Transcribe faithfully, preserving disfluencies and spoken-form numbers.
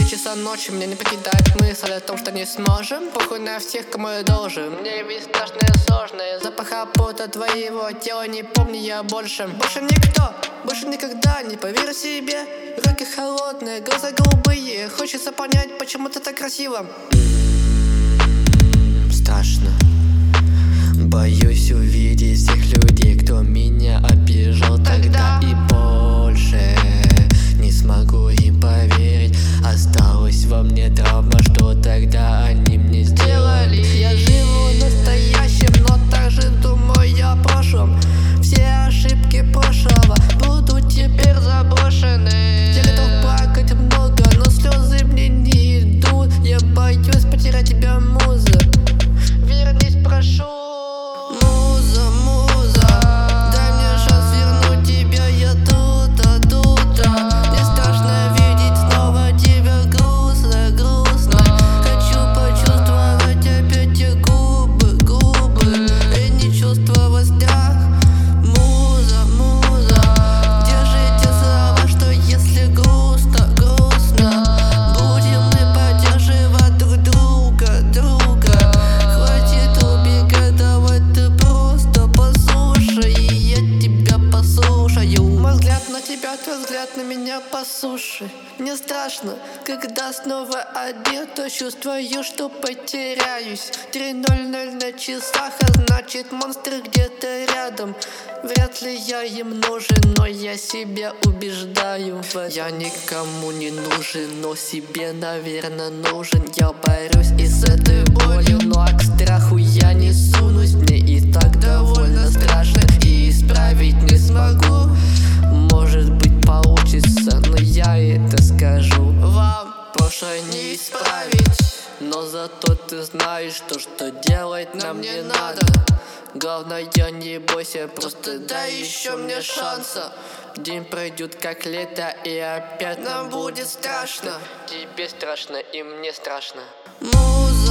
Три часа ночи меня не покидает мысль о том, что не сможем. Похуй на всех, кому я должен. Мне ведь страшное и сложное. Запаха пота твоего тела не помню я больше. Больше никто, больше никогда не поверю себе. Руки холодные, глаза голубые. Хочется понять, почему ты так красиво. М-м-м, страшно. Боюсь увидеть всех людей, кто меня обижал тогда, и больше не смогу им поверить. Осталась во мне травма, что тогда они мне сделали. Я живу настоящим, но также думаю о прошлом. Все ошибки прошлого будут теперь заброшены. Я готов плакать много, но слезы мне не идут. Я боюсь потерять тебя, муза. Вернись, прошу. Муза, муза, дай мне шанс вернуть тебя, я тут, а тут, а. Мне страшно видеть снова тебя грустно, грустно. Хочу почувствовать опять те губы, губы, и не чувствовать страх. Муза, муза, где же те слова, что если грустно, грустно, будем мы поддерживать друг друга, друга. Хватит убегать, давай ты просто послушай, и я тебя послушаю. Мой взгляд на тебя, твой взгляд на меня, послушай. Мне страшно, когда снова один, то чувствую, что потеряюсь. Три ноль ноль на часах, а значит монстры где-то рядом. Вряд ли я им нужен, но я себя убеждаю в этом. Я никому не нужен, но себе, наверное, нужен. Я борюсь и с этой болью, ну а к страху я не сунусь. Мне и так довольно страшно, и исправить не смогу. Может быть получится, но я это скажу. Вам прошлое не исправить, но зато ты знаешь то, что делать нам не надо. Главное, не бойся, просто дай еще мне шанса. День пройдет как лето, и опять нам будет страшно. Тебе страшно, и мне страшно. Музыка.